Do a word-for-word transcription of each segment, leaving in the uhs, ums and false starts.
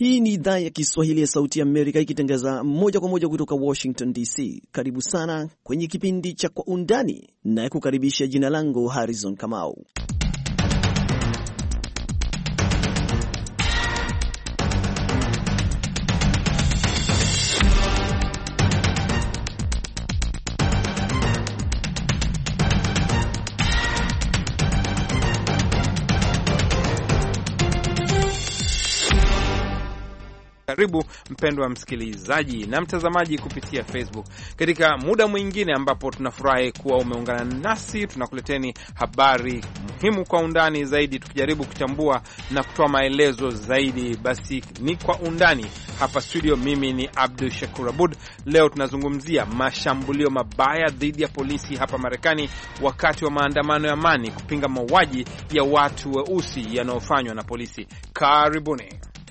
Hii ni idhaa ya Kiswahili ya Sauti ya Amerika ikitangaza moja kwa moja kutoka Washington D C. Karibu sana kwenye kipindi cha Kwa Undani na kukaribisha. Jina langu Harrison Kamau. Karibu mpendwa msikilizaji na mtazamaji kupitia Facebook katika muda mwingine ambapo tunafurahi kuwa umeungana nasi. Tunakuleteni habari muhimu kwa undani zaidi, tukijaribu kuchambua na kutoa maelezo zaidi. Basi ni Kwa Undani hapa studio. Mimi ni Abdul Shakur Abud. Leo tunazungumzia mashambulio mabaya dhidi ya polisi hapa Marekani wakati wa maandamano ya amani kupinga mauaji ya watu weusi yanayofanywa na polisi. Karibuni.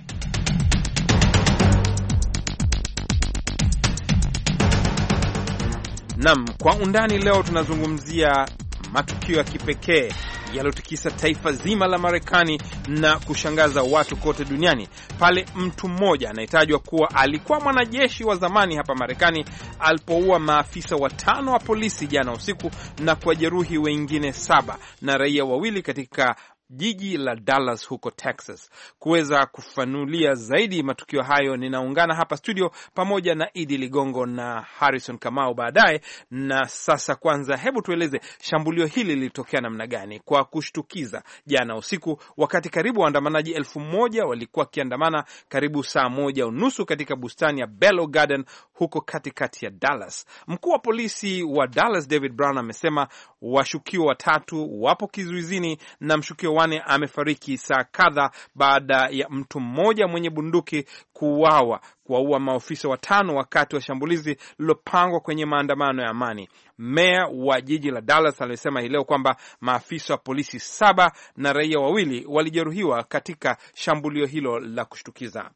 Naam, Kwa Undani leo tunazungumzia matukio ya kipekee yaliyotikisa taifa zima la Marekani na kushangaza watu kote duniani pale mtu mmoja anayetajwa kuwa alikuwa mwanajeshi wa zamani hapa Marekani alipoua maafisa watano wa polisi jana usiku na kujeruhi wengine saba na raia wawili katika jiji la Dallas huko Texas. Kuweza kufanulia zaidi matukio hayo, ninaungana hapa studio pamoja na Idi Ligongo na Harrison Kamau baadaye. Na sasa kwanza, hebu tueleze shambulio hili lilitokea namna gani kwa kushtukiza jana usiku, wakati karibu waandamanaji elfu moja walikuwa kiandamana karibu saa moja unusu katika bustani ya Bello Garden huko katikati ya Dallas. Mkuu wa polisi wa Dallas David Brown amesema washukiwa watatu wapo kizuizini na mshukiwa wane amefariki saa kadha baada ya mtu mmoja mwenye bunduki kuuawa kuwaua maofisa watano wakati wa shambulizi lilopangwa kwenye maandamano ya amani. Meya wa jiji la Dallas alisema hii leo kwamba maafisa wa polisi saba na raia wawili walijeruhiwa katika shambulio hilo la kushtukiza.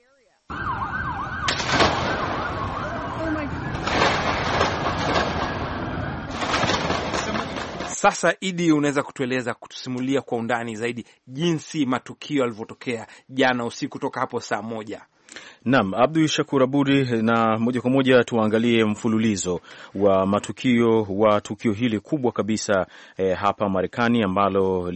Sasa Idi, unaweza kutueleza, kutusimulia kwa undani zaidi jinsi matukio yalivyotokea jana usiku toka hapo saa moja? Naam, Abdul Shakur Abudi, na moja kwa moja tuangalie mfululizo wa matukio wa tukio hili kubwa kabisa eh, hapa Marekani ambalo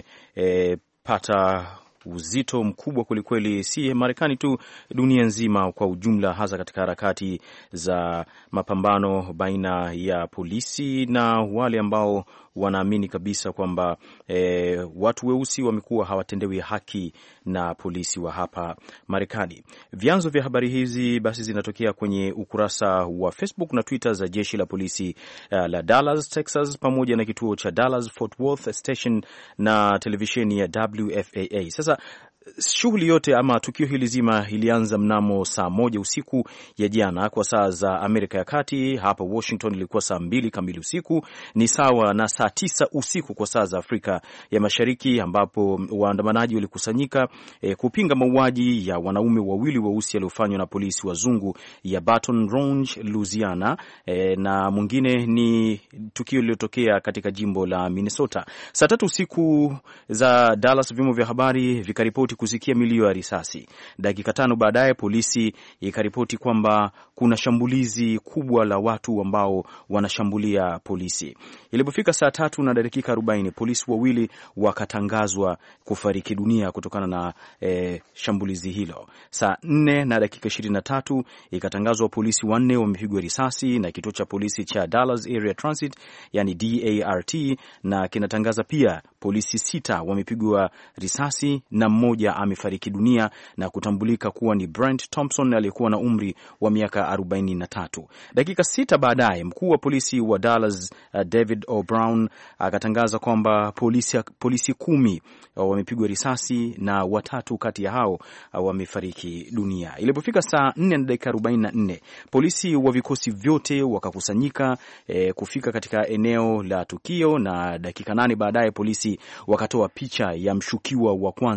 limepata eh, uzito mkubwa kwelikweli, si Marekani tu, dunia nzima kwa ujumla, hasa katika harakati za mapambano baina ya polisi na wale ambao wanaamini kabisa kwamba e, watu weusi wamekuwa hawatendewi haki na polisi wa hapa Marekani. Vyanzo vya habari hizi basi zinatokea kwenye ukurasa wa Facebook na Twitter za jeshi la polisi uh, la Dallas, Texas, pamoja na kituo cha Dallas Fort Worth Station na televisheni ya W F A A. Sasa shughuli yote ama tukio hili zima ilianza mnamo saa moja usiku ya jana kwa saa za Amerika ya Kati. Hapa Washington ilikuwa saa mbili kamili usiku, ni sawa na saa tisa usiku kwa saa za Afrika ya Mashariki, ambapo waandamanaji walikusanyika e, kupinga mauaji ya wanaume wawili weusi waliofanywa na polisi wazungu ya Baton Rouge, Louisiana, e, na mwingine ni tukio lililotokea katika jimbo la Minnesota. Saa tatu usiku za Dallas, vyombo vya habari vikaripoti kusikia milio ya risasi. Dakika tano baadaye polisi ikaripoti kwamba kuna shambulizi kubwa la watu ambao wanashambulia polisi. Ilipofika saa tatu na dakika arobaini, polisi wawili wakatangazwa kufariki dunia kutokana na e, shambulizi hilo. Saa nne na dakika ishirini na tatu ikatangazwa polisi wanne wamepigwa risasi na kituo cha polisi cha Dallas Area Transit, yani D A R T, na kinatangaza pia polisi sita wamepigwa risasi na mmoja amefariki dunia na kutambulika kuwa ni Brent Thompson aliyekuwa na umri wa miaka arobaini na tatu. Dakika sita baadaye, mkuu wa polisi wa Dallas uh, David O'Brown akatangaza kwamba polisi polisi kumi uh, wamepigwa risasi na watatu kati ya hao uh, wamefariki dunia. Ilipofika saa nne na dakika arobaini na nne, polisi wa vikosi vyote wakakusanyika eh, kufika katika eneo la tukio, na dakika nane baadaye polisi wakatoa picha ya mshukiwa wa kwanza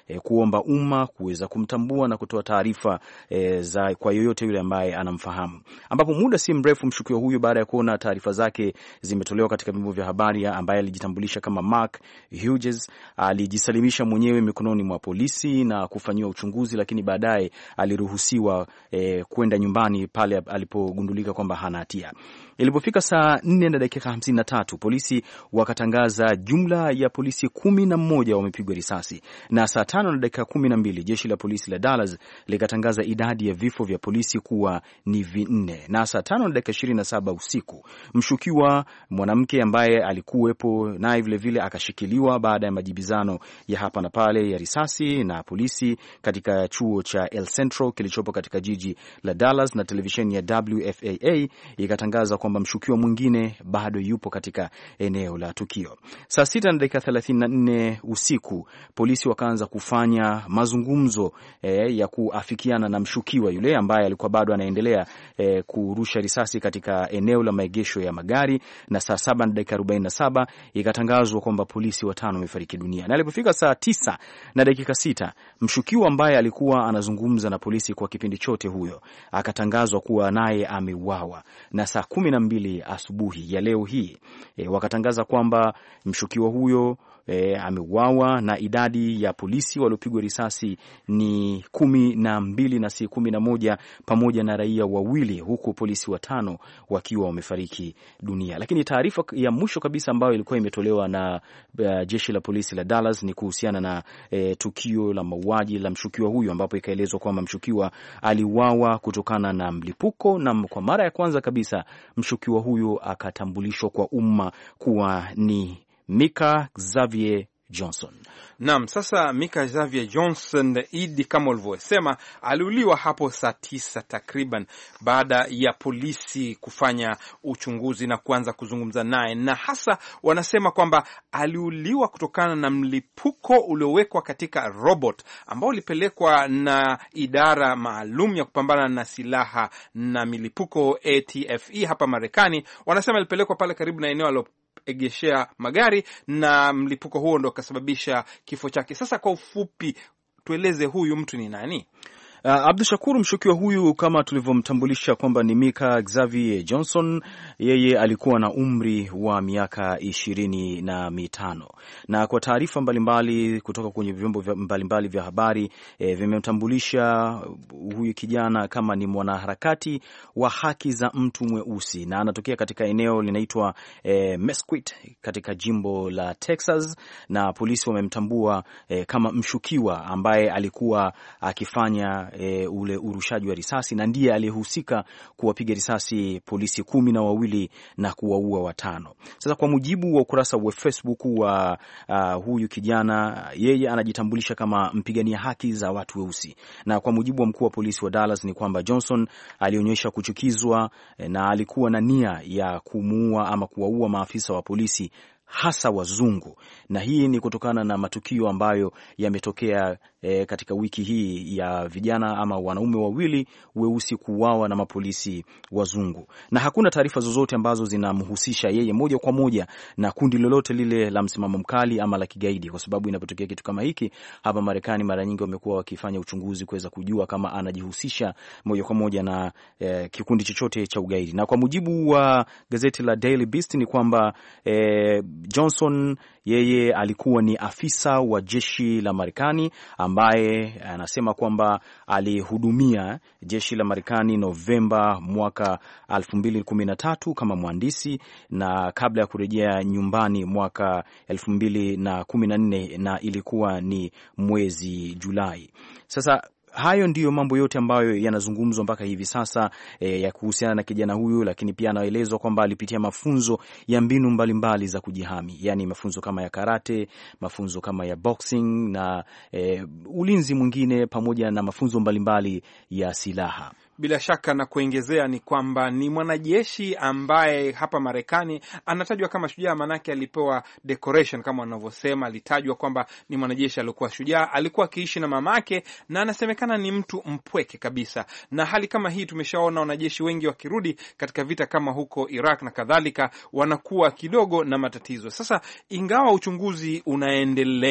e, kuomba umma kuweza kumtambua na kutoa taarifa e, za kwa yoyote yule ambaye anamfahamu, ambapo muda si mrefu mshukiwa huyu baada ya kuona taarifa zake zimetolewa katika vyombo vya habari, ambaye alijitambulisha kama Mark Hughes alijisalimisha mwenyewe mikononi mwa polisi na kufanyiwa uchunguzi, lakini baadaye aliruhusiwa e, kwenda nyumbani pale alipogundulika kwamba hana hatia. Ilipofika saa nne na dakika hamsini na tatu polisi wakatangaza jumla ya polisi kumi na mmoja wamepigwa risasi, na saa tano na dakika kumi na mbili jeshi la polisi la Dallas likatangaza idadi ya vifo vya polisi kuwa ni vinne, na saa tano na dakika ishirini na saba usiku mshukiwa mwanamke ambaye alikuwepo naye vile vile akashikiliwa baada ya majibizano ya hapa na pale ya risasi na polisi katika chuo cha El Centro kilichopo katika jiji la Dallas, na televisheni ya W F A A ikatangaza kwamba mshukiwa mwingine bado yupo katika eneo la tukio. Saa sita na dakika thelathini na nne usiku polisi wakaanza kufanya mazungumzo eh, ya kuafikiana na mshukiwa yule ambaye alikuwa bado anaendelea eh, kurusha risasi katika eneo la maegesho ya magari, na saa saba na dakika arobaini na saba ikatangazwa kwamba polisi watano wamefariki dunia. Na ilipofika saa tisa na dakika sita mshukiwa ambaye alikuwa anazungumza na polisi kwa kipindi chote huyo akatangazwa kuwa naye ameuawa, na saa kumi na mbili asubuhi ya leo hii e, wakatangaza kwamba mshukiwa huyo E, ameuawa na idadi ya polisi waliopigwa risasi ni kumi na mbili na si kumi na moja pamoja na raia wawili, huku polisi watano wakiwa wamefariki dunia. Lakini taarifa ya mwisho kabisa ambayo ilikuwa imetolewa na uh, jeshi la polisi la Dallas ni kuhusiana na e, tukio la mauaji la mshukiwa huyu, ambapo ikaelezwa kwamba mshukiwa aliuawa kutokana na mlipuko, na kwa mara ya kwanza kabisa mshukiwa huyu akatambulishwa kwa umma kuwa ni Micah Xavier Johnson. Naam, sasa Micah Xavier Johnson, Idi, kama ulivyosema, aliuliwa hapo saa tisa takriban baada ya polisi kufanya uchunguzi na kuanza kuzungumza naye, na hasa wanasema kwamba aliuliwa kutokana na mlipuko uliowekwa katika robot ambao ulipelekwa na idara maalum ya kupambana na silaha na milipuko A T F E hapa Marekani. Wanasema ilipelekwa pale karibu na eneo alo egeshea magari, na mlipuko huo ndo kasababisha kifo chake. Sasa kwa ufupi tueleze huyu mtu ni nani? Uh, Abdul Shakur, mshukiwa huyu kama tulivyomtambulisha kwamba ni Micah Xavier Johnson, yeye alikuwa na umri wa miaka ishirini na mitano, na kwa taarifa mbalimbali kutoka kwenye vyombo mbalimbali vya habari e, vimemtambulisha huyu kijana kama ni mwanaharakati wa haki za mtu mweusi, na anatokea katika eneo linaitwa e, Mesquite katika jimbo la Texas, na polisi wamemtambua e, kama mshukiwa ambaye alikuwa akifanya E, ule urushaji wa risasi, na ndiye aliyehusika kuwapiga risasi polisi kumi na wawili na kuwaua watano. Sasa kwa mujibu wa ukurasa wa Facebook wa uh, huyu kijana, yeye anajitambulisha kama mpigania haki za watu weusi, na kwa mujibu wa mkuu wa polisi wa Dallas ni kwamba Johnson alionyesha kuchukizwa na alikuwa na nia ya kumuua ama kuwaua maafisa wa polisi hasa wazungu, na hii ni kutokana na matukio ambayo yametokea e, katika wiki hii ya vijana ama wanaume wawili weusi kuuawa na mapolisi wazungu, na hakuna taarifa zozote ambazo zinamhusisha yeye moja kwa moja na kundi lolote lile la msimamo mkali ama la kigaidi, kwa sababu inapotokea kitu kama hiki hapa Marekani mara nyingi wamekuwa wakifanya uchunguzi kuweza kujua kama anajihusisha moja kwa moja na e, kikundi chochote cha ugaidi. Na kwa mujibu wa gazeti la Daily Beast ni kwamba e, Johnson yeye alikuwa ni afisa wa jeshi la Marekani ambaye anasema kwamba alihudumia jeshi la Marekani Novemba mwaka elfu mbili kumi na tatu kama mhandisi, na kabla ya kurejea nyumbani mwaka elfu mbili kumi na nne, na ilikuwa ni mwezi Julai. Sasa hayo ndiyo mambo yote ambayo yanazungumzwa mpaka hivi sasa e, ya kuhusiana na kijana huyu, lakini pia anaelezwa kwamba alipitia mafunzo ya mbinu mbalimbali mbali za kujihami, yani mafunzo kama ya karate, mafunzo kama ya boxing na e, ulinzi mwingine, pamoja na mafunzo mbalimbali mbali ya silaha. Bila shaka na kuongezea ni kwamba ni mwanajeshi ambaye hapa Marekani anatajwa kama shujaa, manake alipewa decoration kama wanavyosema. Alitajwa kwamba ni mwanajeshi alikuwa shujaa, alikuwa akiishi na mamake, na anasemekana ni mtu mpweke kabisa. Na hali kama hii tumeshaona wanajeshi wengi wakirudi katika vita kama huko Iraq na kadhalika, wanakuwa kidogo na matatizo. Sasa ingawa uchunguzi unaendelea,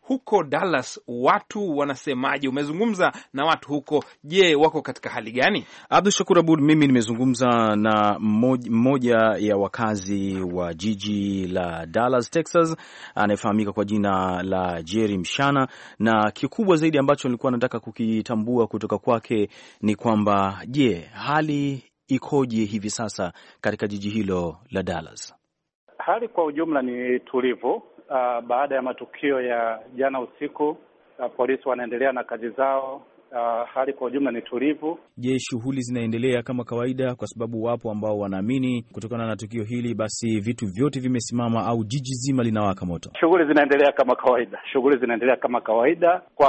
huko Dallas watu wanasemaje? Umezungumza na watu huko, je, wako katika hali gani? Abdul Shakur Abud, mimi nimezungumza na mmoja ya wakazi wa jiji la Dallas, Texas, anayefahamika kwa jina la Jerry Mshana, na kikubwa zaidi ambacho nilikuwa nataka kukitambua kutoka kwake ni kwamba je, hali ikoje hivi sasa katika jiji hilo la Dallas? Hali kwa ujumla ni tulivu. Uh, baada ya matukio ya jana usiku, uh, polisi wanaendelea na kazi zao. Uh, hali kwa ujumla ni tulivu. Je, shughuli zinaendelea kama kawaida? Kwa sababu wapo ambao wanaamini kutokana na tukio hili basi vitu vyote vimesimama au jiji zima linawaka moto. Shughuli zinaendelea kama kawaida. Shughuli zinaendelea kama kawaida. Kwa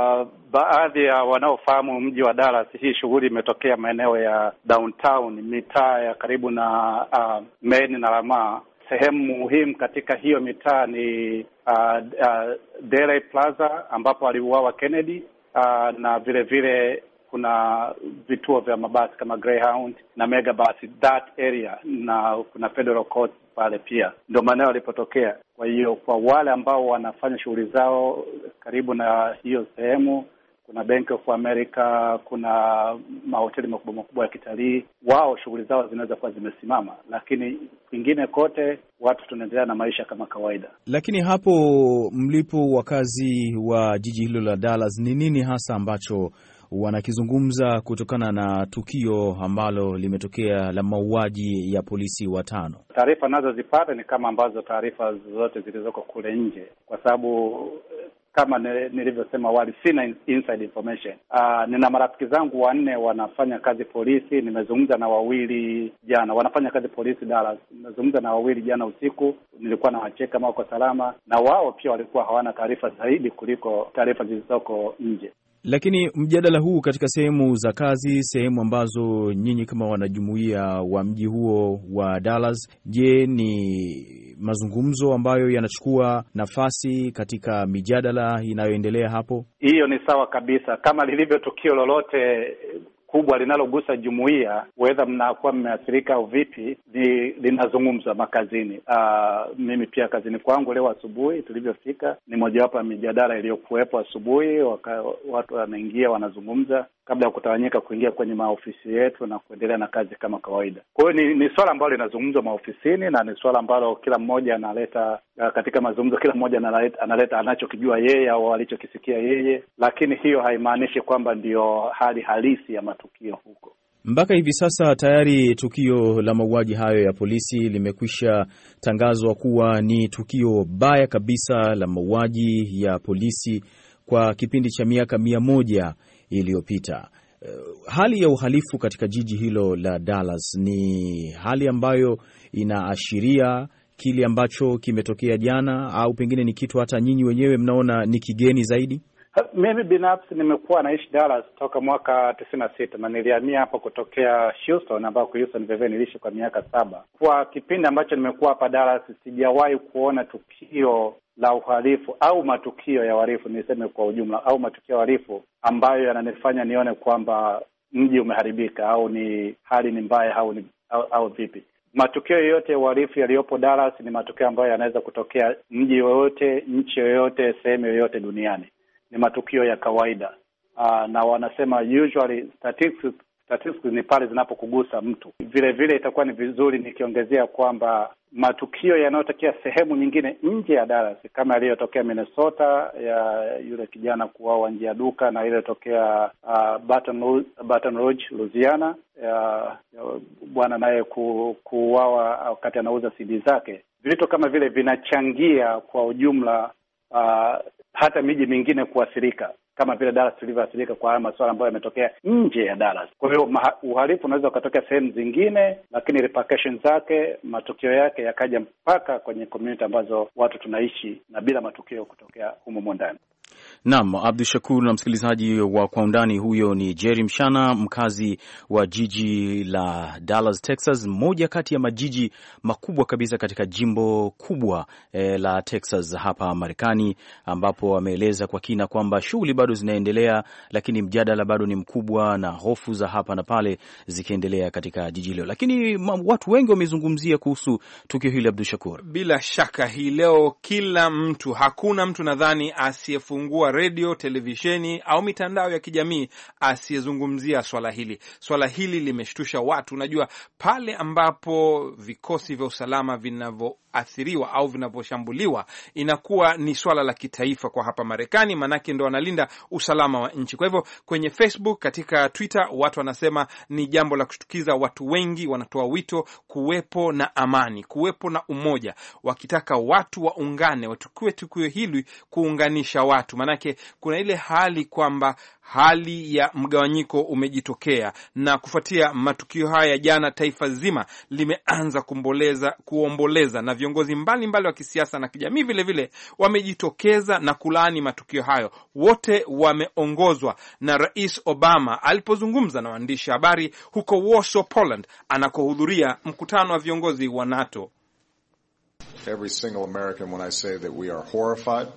baadhi ya wanaofahamu mji wa Dallas, hii shughuli imetokea maeneo ya downtown, mitaa ya karibu na uh, Main na Lamar. Sehemu muhimu katika hiyo mitaa ni uh, uh, Dealey Plaza ambapo aliuawa Kennedy. Uh, na vile vile kuna vituo vya mabasi kama Greyhound na Megabus, that area, na kuna Federal Court pale pia. Ndio maeneo yalipotokea. Kwa hiyo kwa wale ambao wanafanya shughuli zao karibu na hiyo sehemu, kuna Bank of America, kuna mahoteli makubwa makubwa ya kitalii, wao shughuli zao zinaweza kuwa zimesimama, lakini kwingine kote watu tunaendelea na maisha kama kawaida. Lakini hapo mlipo wakazi wa jiji hilo la Dallas, ni nini hasa ambacho wanakizungumza kutokana na tukio ambalo limetokea la mauaji ya polisi watano? Taarifa nazo zipata ni kama ambazo taarifa zote zilizoko kule nje, kwa sababu kama nilivyosema awali, sina inside information. Uh, nina marafiki zangu wanne wanafanya kazi polisi. Nimezungumza na wawili jana, wanafanya kazi polisi Dallas. Nimezungumza na wawili jana usiku, nilikuwa na wacheka kama wako salama, na wao pia walikuwa hawana taarifa zaidi kuliko taarifa zilizoko nje. Lakini mjadala huu katika sehemu za kazi, sehemu ambazo nyinyi kama wanajumuiya wa mji huo wa Dallas, je, ni mazungumzo ambayo yanachukua nafasi katika mijadala inayoendelea hapo? Hiyo ni sawa kabisa. Kama lilivyo tukio lolote kubwa linalogusa jumuiya, whether mnakuwa mmeathirika au vipi, ni linazungumzwa makazini. Uh, mimi pia kazini kwangu leo asubuhi tulivyofika, ni mojawapo ya mijadala iliyokuwepo asubuhi. Watu wanaingia wanazungumza kabla ya kutawanyika kuingia kwenye maofisi yetu na kuendelea na kazi kama kawaida. Kwa hiyo ni, ni swala ambalo linazungumzwa maofisini, na ni swala ambalo kila mmoja analeta uh, katika mazungumzo, kila mmoja analeta, analeta anachokijua yeye au alichokisikia yeye, lakini hiyo haimaanishi kwamba ndio hali halisi ya matukio huko. Mpaka hivi sasa tayari tukio la mauaji hayo ya polisi limekwisha tangazwa kuwa ni tukio baya kabisa la mauaji ya polisi kwa kipindi cha miaka mia moja iliyopita. Hali ya uhalifu katika jiji hilo la Dallas ni hali ambayo inaashiria kile ambacho kimetokea jana, au pengine ni kitu hata nyinyi wenyewe mnaona ni kigeni zaidi? Mimi binafsi nimekuwa naishi Dallas toka mwaka tisini na sita na nilihamia hapa kutokea Houston, ambako Houston vivyo niliishi kwa miaka saba. Kwa kipindi ambacho nimekuwa hapa Dallas, sijawahi kuona tukio la uhalifu au matukio ya uhalifu, niseme kwa ujumla, au matukio ya uhalifu ambayo yananifanya nione kwamba mji umeharibika au ni hali ni mbaya au ni au, au vipi. Matukio yoyote ya uhalifu yaliyopo Dallas ni matukio ambayo yanaweza kutokea mji yoyote, nchi yoyote, sehemu yoyote duniani. Ni matukio ya kawaida. Uh, na wanasema usually statistics, statistics ni pale zinapokugusa mtu. Vile vile itakuwa ni vizuri nikiongezea kwamba matukio yanayotokea sehemu nyingine nje ya Dallas, kama yaliyotokea Minnesota ya yule kijana kuuawa nje ya duka, na ile tokea uh, Baton Rouge, Baton Rouge Louisiana, ya, ya bwana naye ku, kuuawa wakati anauza C D zake. Vitu kama vile vinachangia kwa ujumla uh, hata miji mingine kuathirika, kama vile Dallas tulivyoathirika kwa haya masuala ambayo yametokea nje ya Dallas. Kwa hiyo uhalifu unaweza ukatokea sehemu zingine, lakini repercussions zake, matukio yake yakaja mpaka kwenye community ambazo watu tunaishi, na bila matukio kutokea humo ndani. Naam, Abdu Shakur na msikilizaji wa Kwa Undani, huyo ni Jerry Mshana, mkazi wa jiji la Dallas, Texas, moja kati ya majiji makubwa kabisa katika jimbo kubwa eh, la Texas hapa Marekani, ambapo ameeleza kwa kina kwamba shughuli bado zinaendelea, lakini mjadala bado ni mkubwa na hofu za hapa na pale zikiendelea katika jiji hilo. Lakini watu wengi wamezungumzia kuhusu tukio hili, Abdu Shakur. Bila shaka hii leo kila mtu, hakuna mtu nadhani asiyefungua radio, televisheni au mitandao ya kijamii asiyezungumzia swala hili. Swala hili limeshtusha watu. Unajua, pale ambapo vikosi vya usalama vinavyoathiriwa au vinavyoshambuliwa, inakuwa ni swala la kitaifa kwa hapa Marekani, manake ndo wanalinda usalama wa nchi. Kwa hivyo kwenye Facebook, katika Twitter, watu wanasema ni jambo la kushtukiza. Watu wengi wanatoa wito kuwepo na amani, kuwepo na umoja, wakitaka watu waungane, watukue tukio hili kuunganisha watu. Manake kuna ile hali kwamba hali ya mgawanyiko umejitokea, na kufuatia matukio haya jana, taifa zima limeanza kumboleza, kuomboleza, na viongozi mbalimbali mbali wa kisiasa na kijamii vile vile wamejitokeza na kulaani matukio hayo. Wote wameongozwa na Rais Obama alipozungumza na waandishi habari huko Warsaw, Poland, anakohudhuria mkutano wa viongozi wa NATO. Every single American, when I say that we are horrified,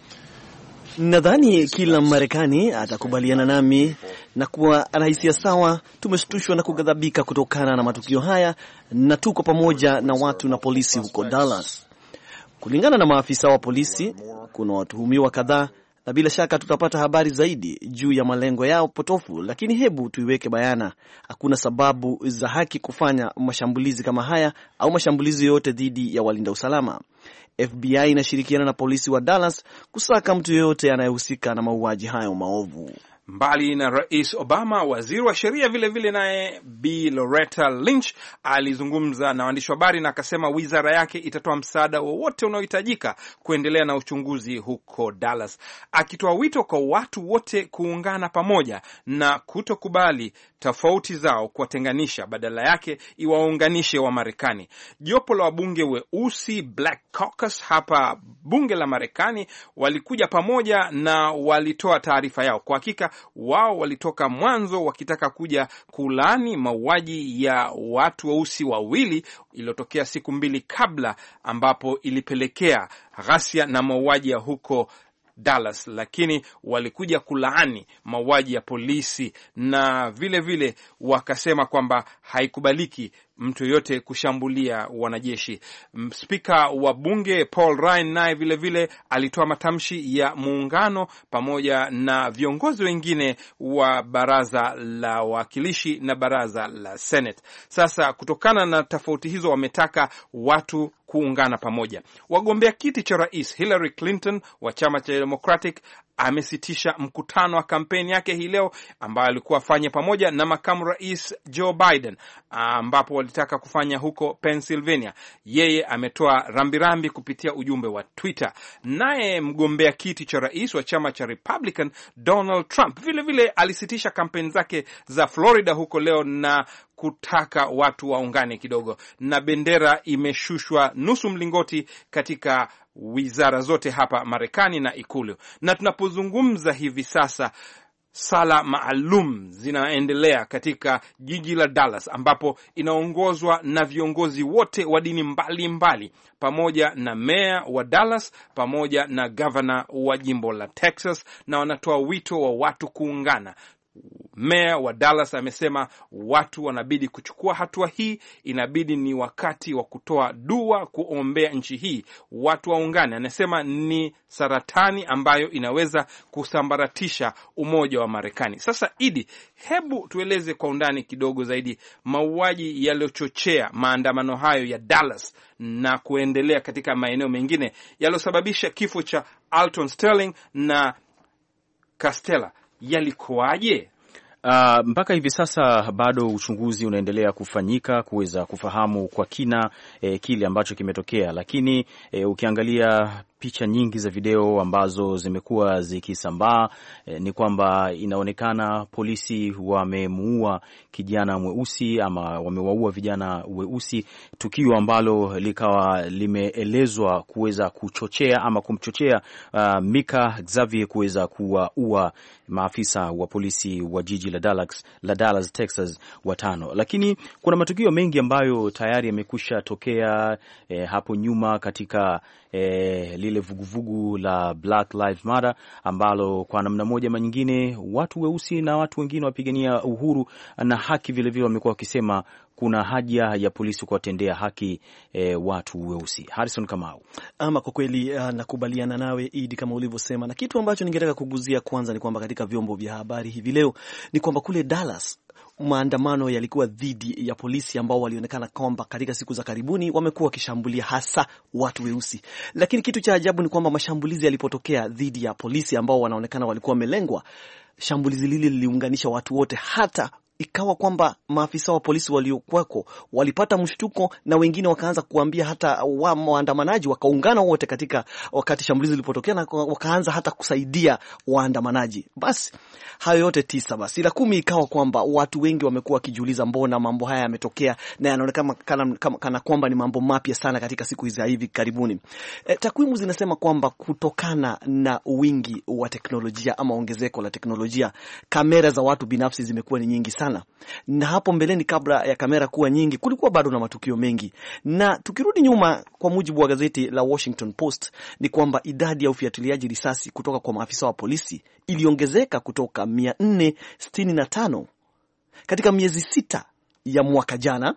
nadhani kila Marekani atakubaliana nami na kuwa anahisia sawa. Tumeshtushwa na kughadhabika kutokana na matukio haya, na tuko pamoja na watu na polisi huko Dallas. Kulingana na maafisa wa polisi, kuna watuhumiwa kadhaa, na bila shaka tutapata habari zaidi juu ya malengo yao potofu, lakini hebu tuiweke bayana, hakuna sababu za haki kufanya mashambulizi kama haya au mashambulizi yote dhidi ya walinda usalama. F B I inashirikiana na polisi wa Dallas kusaka mtu yeyote anayehusika na mauaji hayo maovu. Mbali na Rais Obama, waziri wa sheria vile vile naye Bi Loretta Lynch alizungumza na waandishi wa habari na akasema wizara yake itatoa msaada wowote unaohitajika kuendelea na uchunguzi huko Dallas, akitoa wito kwa watu wote kuungana pamoja na kutokubali tofauti zao kuwatenganisha, badala yake iwaunganishe wa Marekani. Jopo la wabunge weusi, Black Caucus, hapa bunge la Marekani walikuja pamoja na walitoa taarifa yao. Kwa hakika wao walitoka mwanzo wakitaka kuja kulani mauaji ya watu weusi wawili iliyotokea siku mbili kabla, ambapo ilipelekea ghasia na mauaji ya huko Dallas, lakini walikuja kulaani mauaji ya polisi, na vile vile wakasema kwamba haikubaliki mtu yote kushambulia wanajeshi. Spika wa bunge Paul Ryan naye vile vile alitoa matamshi ya muungano pamoja na viongozi wengine wa baraza la wawakilishi na baraza la Senate. Sasa kutokana na tofauti hizo, wametaka watu kuungana pamoja. Wagombea kiti cha rais Hillary Clinton wa chama cha Democratic amesitisha mkutano wa kampeni yake hii leo ambayo alikuwa afanye pamoja na makamu rais Joe Biden, ambapo walitaka kufanya huko Pennsylvania. Yeye ametoa rambirambi kupitia ujumbe wa Twitter. Naye mgombea kiti cha rais wa chama cha Republican Donald Trump vile vile alisitisha kampeni zake za Florida huko leo na kutaka watu waungane kidogo, na bendera imeshushwa nusu mlingoti katika wizara zote hapa Marekani na Ikulu. Na tunapozungumza hivi sasa, sala maalum zinaendelea katika jiji la Dallas, ambapo inaongozwa na viongozi wote wa dini mbali mbali, pamoja na meya wa Dallas pamoja na governor wa jimbo la Texas, na wanatoa wito wa watu kuungana. Meya wa Dallas amesema watu wanabidi kuchukua hatua hii, inabidi ni wakati wa kutoa dua kuombea nchi hii, watu waungane. Anasema ni saratani ambayo inaweza kusambaratisha umoja wa Marekani. Sasa Idi, hebu tueleze kwa undani kidogo zaidi mauaji yaliyochochea maandamano hayo ya Dallas na kuendelea katika maeneo mengine yaliyosababisha kifo cha Alton Sterling na Castella. Yalikuwaje? Uh, mpaka hivi sasa bado uchunguzi unaendelea kufanyika kuweza kufahamu kwa kina eh, kile ambacho kimetokea, lakini eh, ukiangalia picha nyingi za video ambazo zimekuwa zikisambaa e, ni kwamba inaonekana polisi wamemuua kijana mweusi ama wamewaua vijana weusi, tukio ambalo likawa limeelezwa kuweza kuchochea ama kumchochea uh, Mika Xavier kuweza kuwaua maafisa wa polisi wa jiji la Dallas, la Dallas Texas watano. Lakini kuna matukio mengi ambayo tayari yamekusha tokea e, hapo nyuma katika e, lile vuguvugu la Black Lives Matter ambalo kwa namna moja ama nyingine watu weusi na watu wengine wapigania uhuru na haki vile vile wamekuwa wakisema kuna haja ya polisi kuwatendea haki e, watu weusi. Harrison Kamau. Ama kwa kweli uh, nakubaliana nawe Idi kama ulivyosema, na kitu ambacho ningetaka kuguzia kwanza ni kwamba katika vyombo vya habari hivi leo ni kwamba kule Dallas maandamano yalikuwa dhidi ya polisi ambao walionekana kwamba katika siku za karibuni wamekuwa wakishambulia hasa watu weusi. Lakini kitu cha ajabu ni kwamba mashambulizi yalipotokea dhidi ya polisi ambao wanaonekana walikuwa wamelengwa, shambulizi lile liliunganisha watu wote, hata ikawa kwamba maafisa wa polisi waliokuwako walipata mshtuko na wengine wakaanza kuambia hata wa waandamanaji wakaungana wote katika wakati shambulizi lilipotokea na wakaanza hata kusaidia waandamanaji. Basi hayo yote tisa, basi la kumi ikawa kwamba watu wengi wamekuwa wakijiuliza mbona mambo haya yametokea na yanaonekana kana, kana, kana kwamba ni mambo mapya sana katika siku hizi hivi karibuni. E, takwimu zinasema kwamba kutokana na wingi wa teknolojia ama ongezeko la teknolojia, kamera za watu binafsi zimekuwa ni nyingi sana. Na hapo mbeleni kabla ya kamera kuwa nyingi kulikuwa bado na matukio mengi. Na tukirudi nyuma, kwa mujibu wa gazeti la Washington Post ni kwamba idadi ya ufiatuliaji risasi kutoka kwa maafisa wa polisi iliongezeka kutoka mia nne sitini na tano katika miezi sita ya mwaka jana,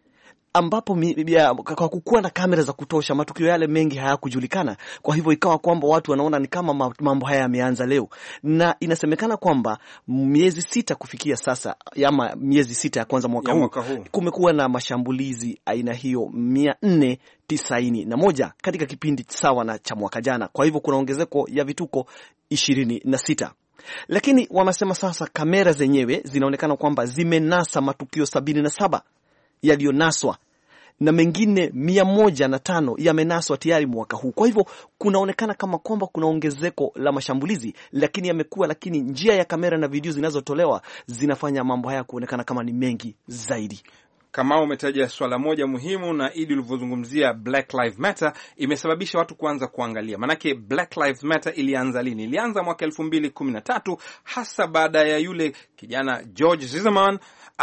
ambapo kwa kukuwa na kamera za kutosha matukio yale mengi hayakujulikana. Kwa hivyo ikawa kwamba watu wanaona ni kama mambo haya yameanza leo, na inasemekana kwamba miezi sita kufikia sasa, ama miezi sita ya kwanza mwaka huu, huu kumekuwa na mashambulizi aina hiyo mia nne tisaini na moja katika kipindi sawa na cha mwaka jana. Kwa hivyo kuna ongezeko ya vituko ishirini na sita. Lakini wanasema sasa kamera zenyewe zinaonekana kwamba zimenasa matukio sabini na saba yaliyonaswa na mengine mia moja na tano yamenaswa tayari mwaka huu. Kwa hivyo kunaonekana kama kwamba kuna ongezeko la mashambulizi, lakini yamekuwa lakini njia ya kamera na video zinazotolewa zinafanya mambo haya kuonekana kama ni mengi zaidi. Kama umetaja swala moja muhimu na Idi ulivyozungumzia Black Lives Matter, imesababisha watu kuanza kuangalia. Manake Black Lives Matter ilianza lini? Ilianza mwaka elfu mbili kumi na tatu, hasa baada ya yule kijana George Zimmerman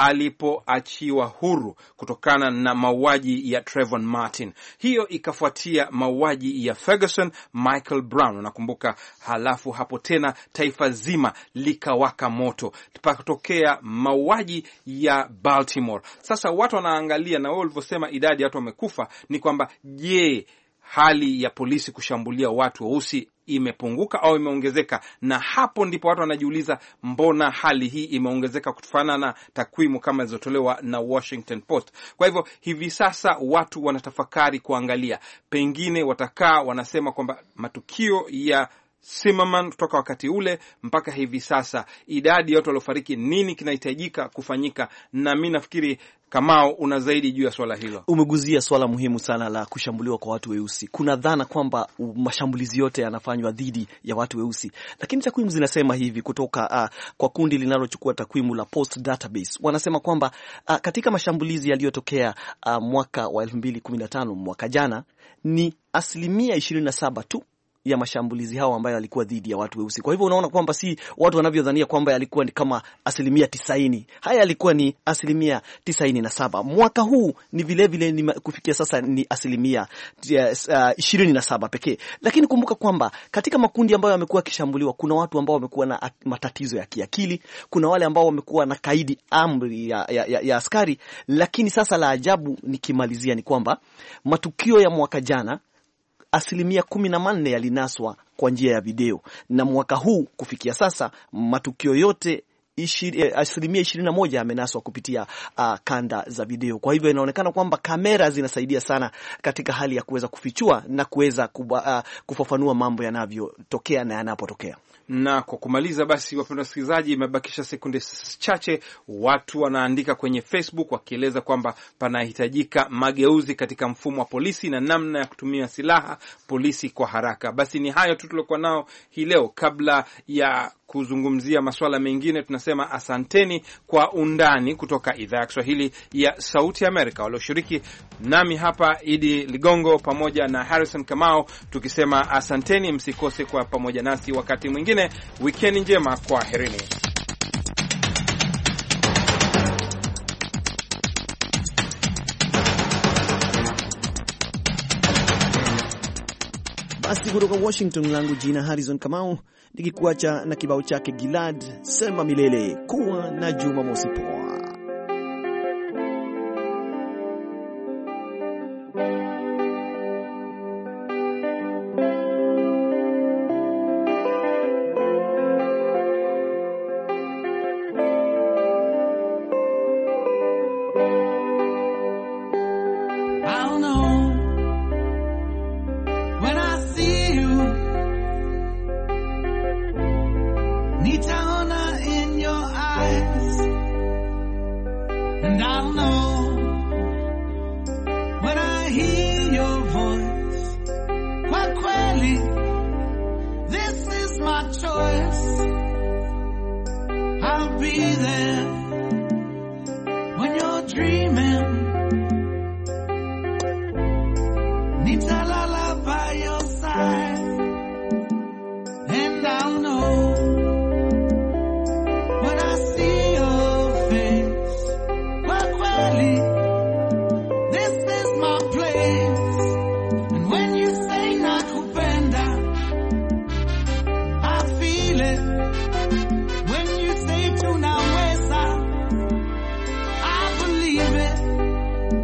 alipoachiwa huru kutokana na mauaji ya Trayvon Martin. Hiyo ikafuatia mauaji ya Ferguson, Michael Brown, nakumbuka. Halafu hapo tena taifa zima likawaka moto, pakatokea mauaji ya Baltimore. Sasa watu wanaangalia, na wewe ulivyosema idadi ya watu wamekufa, ni kwamba je, hali ya polisi kushambulia watu weusi imepunguka au imeongezeka? Na hapo ndipo watu wanajiuliza mbona hali hii imeongezeka kutokana na takwimu kama zilizotolewa na Washington Post. Kwa hivyo hivi sasa watu wanatafakari kuangalia, pengine watakaa wanasema kwamba matukio ya Zimmerman kutoka wakati ule mpaka hivi sasa, idadi ya watu waliofariki, nini kinahitajika kufanyika? Na mimi nafikiri Kamao una zaidi juu ya swala hilo. Umeguzia swala muhimu sana la kushambuliwa kwa watu weusi. Kuna dhana kwamba mashambulizi yote yanafanywa dhidi ya watu weusi, lakini takwimu zinasema hivi kutoka uh, kwa kundi linalochukua takwimu la Post Database. Wanasema kwamba uh, katika mashambulizi yaliyotokea uh, mwaka wa elfu mbili kumi na tano, mwaka jana, ni asilimia ishirini na saba tu ya mashambulizi hao ambayo yalikuwa dhidi ya watu weusi. Kwa hivyo unaona kwamba si watu wanavyodhania kwamba yalikuwa ni kama asilimia tisaini. Haya yalikuwa ni asilimia tisaini na saba. Mwaka huu ni vile vile ni kufikia sasa ni asilimia ishirini na saba pekee. Lakini kumbuka kwamba katika makundi ambayo yamekuwa kishambuliwa kuna watu ambao wamekuwa na matatizo ya kiakili, kuna wale ambao wamekuwa na kaidi amri ya, ya, ya, ya askari. Lakini sasa la ajabu nikimalizia ni kwamba matukio ya mwaka jana asilimia kumi na manne yalinaswa kwa njia ya video, na mwaka huu kufikia sasa matukio yote asilimia ishirini na moja amenaswa kupitia uh, kanda za video. Kwa hivyo inaonekana kwamba kamera zinasaidia sana katika hali ya kuweza kufichua na kuweza uh, kufafanua mambo yanavyotokea na yanapotokea. Na kwa kumaliza basi, wapendwa wasikilizaji, imebakisha sekunde chache. Watu wanaandika kwenye Facebook wakieleza kwamba panahitajika mageuzi katika mfumo wa polisi na namna ya kutumia silaha polisi kwa haraka. Basi ni hayo tu tuliokuwa nao hii leo. Kabla ya kuzungumzia masuala mengine, tunasema asanteni kwa undani kutoka idhaa ya Kiswahili ya Sauti ya Amerika. Walioshiriki nami hapa Idi Ligongo pamoja na Harrison Kamau, tukisema asanteni, msikose kwa pamoja nasi wakati mwingine. Weekend njema, kwa herini. Basi kutoka Washington, langu jina Harrison Kamau, nikikuacha na kibao chake Gilad, sema milele. Kuwa na Jumamosi poa.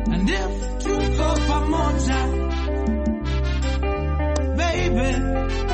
Baby,